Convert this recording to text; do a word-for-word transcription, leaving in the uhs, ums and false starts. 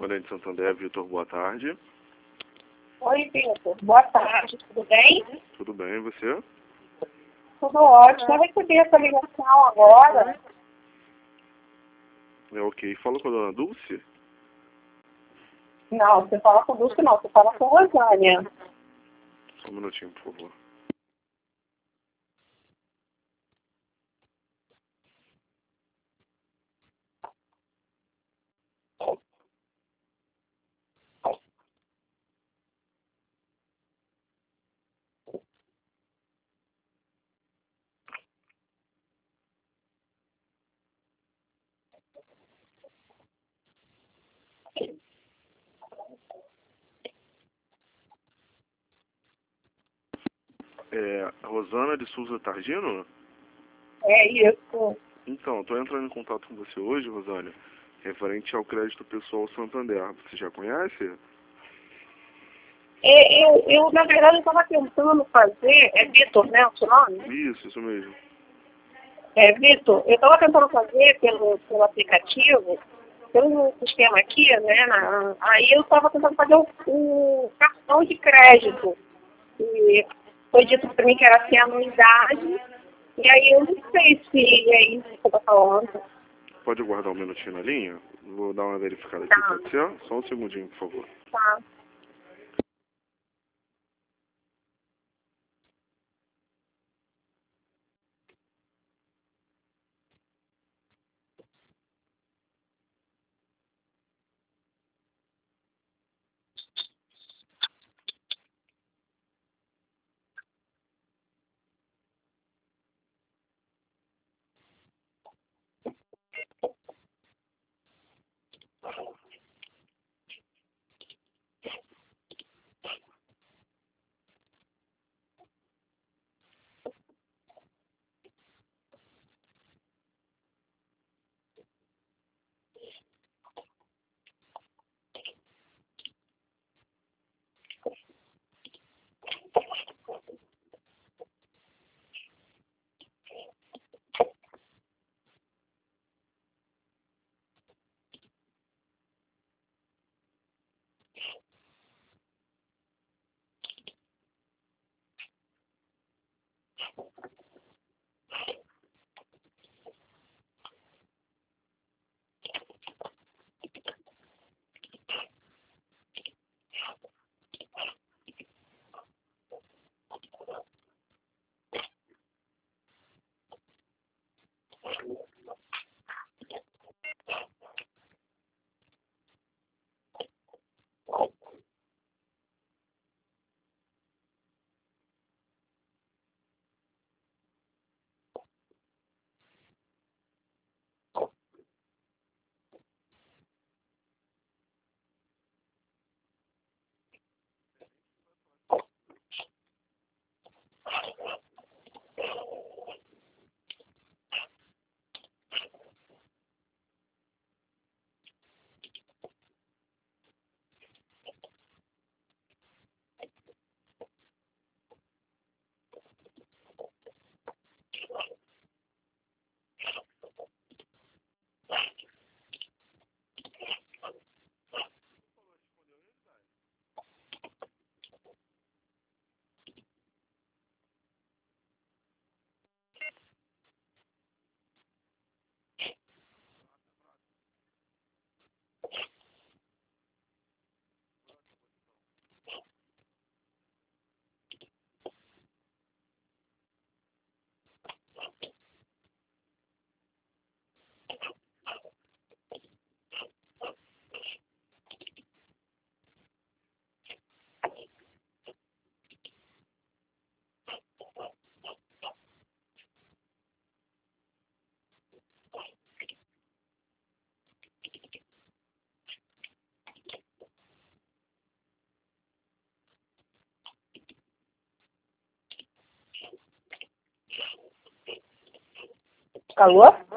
Correspondente Santander, Vitor, boa tarde. Oi, Vitor. Boa tarde, tudo bem? Tudo bem, e você? Tudo ótimo. Eu recebi essa ligação agora. É ok. Fala com a dona Dulce? Não, você fala com Dulce não, você fala com Rosânia. Só um minutinho, por favor. É, Rosana de Souza Targino? É isso. Então, estou entrando em contato com você hoje, Rosânia, referente ao crédito pessoal Santander. Você já conhece? É, eu, eu, na verdade, estava tentando fazer, é Vitor, né, o seu nome? Isso, isso mesmo. É, Vitor, eu estava tentando fazer pelo, pelo aplicativo, pelo sistema aqui, né, na, aí eu estava tentando fazer o, o cartão de crédito. E foi dito para mim que era sem anuidade, e aí eu não sei se é isso que você está falando. Pode aguardar um minutinho na linha? Vou dar uma verificada aqui, Tá, pode ser? Só um segundinho, por favor. tá. Alô?